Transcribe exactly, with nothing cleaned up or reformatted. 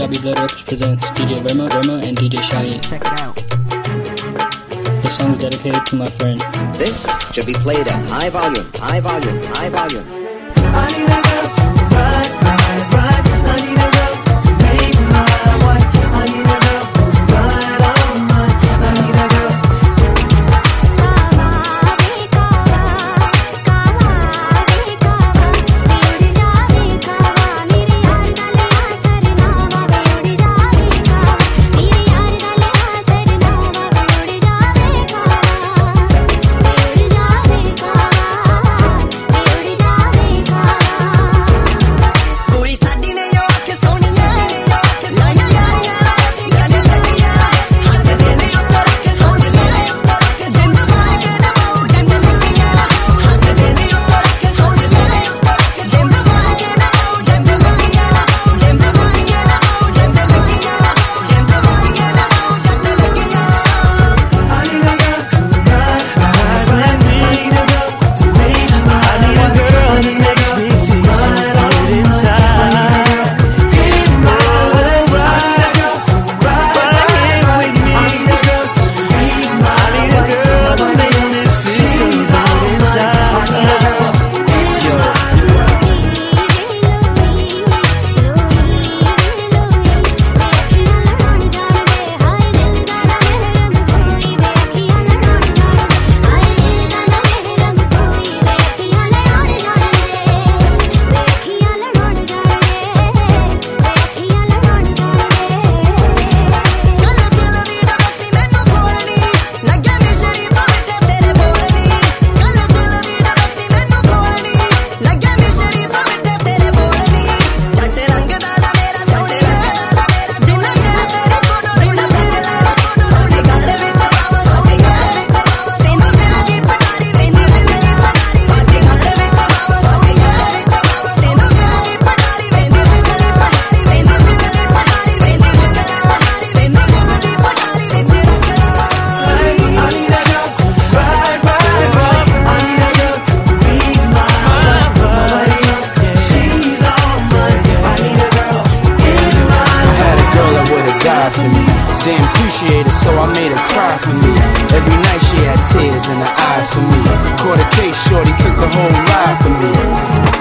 Punjabi Lyrics presents D J Verma, Verma and D J Shaheen. Check it out. The song is dedicated to my friend. This should be played at high volume, high volume, high volume. I need a girl to ride, ride, ride. I need a girl to make my wife. I need a girl who's right on mine. I need a girl. Damn appreciate it, so I made her cry for me. Every night she had tears in her eyes for me. Caught a case, shorty took the whole ride for me.